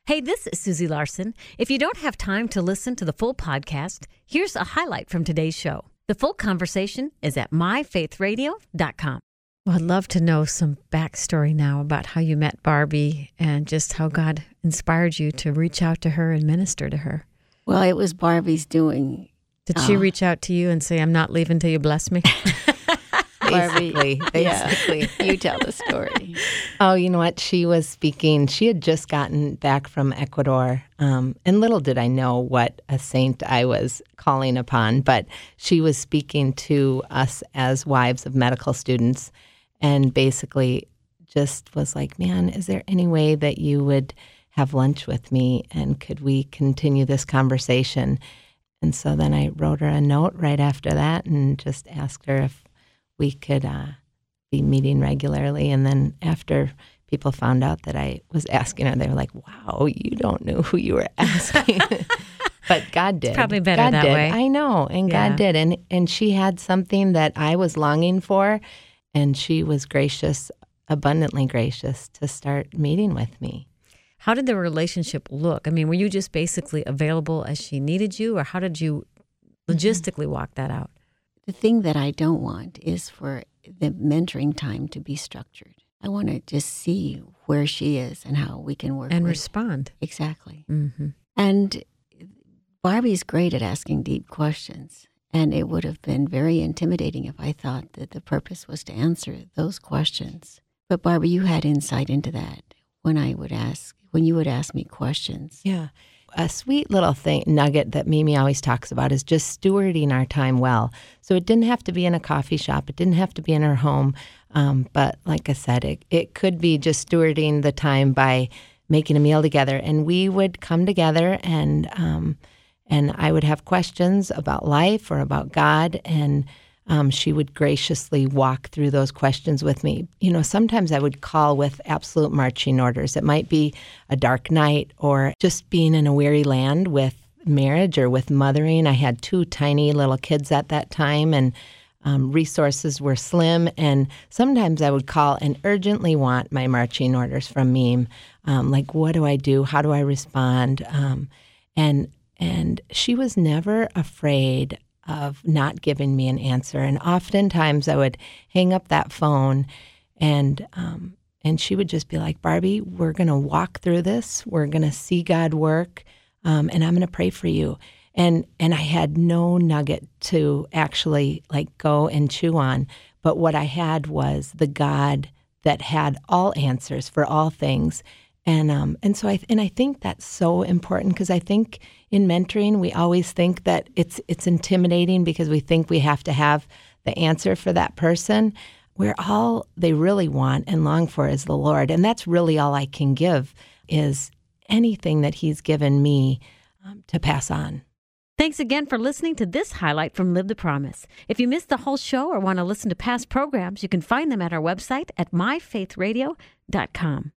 Hey, this is Susie Larson. If you don't have time to listen to the full podcast, here's a highlight from today's show. The full conversation is at myfaithradio.com. Well, I'd love to know some backstory now about how you met Barbie and just how God inspired you to reach out to her and minister to her. Well, it was Barbie's doing. Did she reach out to you and say, I'm not leaving till you bless me? Basically. You tell the story. Oh, you know what? She was speaking. She had just gotten back from Ecuador, and little did I know what a saint I was calling upon, but she was speaking to us as wives of medical students and basically just was like, man, is there any way that you would have lunch with me and could we continue this conversation? And so then I wrote her a note right after that and just asked her if we could be meeting regularly. And then after people found out that I was asking her, they were like, wow, you don't know who you were asking. But God did. It's probably better God that did. way. I know. And God did. And she had something that I was longing for. And she was gracious, abundantly gracious, to start meeting with me. How did the relationship look? I mean, were you just basically available as she needed you, or how did you logistically walk that out? The thing that I don't want is for the mentoring time to be structured. I want to just see where she is and how we can work And with respond. Exactly. Mm-hmm. And Barbie's great at asking deep questions. And it would have been very intimidating if I thought that the purpose was to answer those questions. But Barbie, you had insight into that when you would ask me questions. Yeah. A sweet little nugget that Mimi always talks about is just stewarding our time well. So it didn't have to be in a coffee shop. It didn't have to be in her home. But like I said, it could be just stewarding the time by making a meal together. And we would come together and I would have questions about life or about God, and she would graciously walk through those questions with me. You know, sometimes I would call with absolute marching orders. It might be a dark night or just being in a weary land with marriage or with mothering. I had 2 tiny little kids at that time, and resources were slim. And sometimes I would call and urgently want my marching orders from Meme. Like, what do I do? How do I respond? And she was never afraid of not giving me an answer. And oftentimes I would hang up that phone and she would just be like, Barbie, we're going to walk through this. We're going to see God work, and I'm going to pray for you. And I had no nugget to actually like go and chew on. But what I had was the God that had all answers for all things. And so I think that's so important, because I think in mentoring we always think that it's intimidating because we think we have to have the answer for that person, where all they really want and long for is the Lord. And that's really all I can give, is anything that He's given me to pass on. Thanks again for listening to this highlight from Live the Promise. If you missed the whole show or want to listen to past programs, you can find them at our website at myfaithradio.com.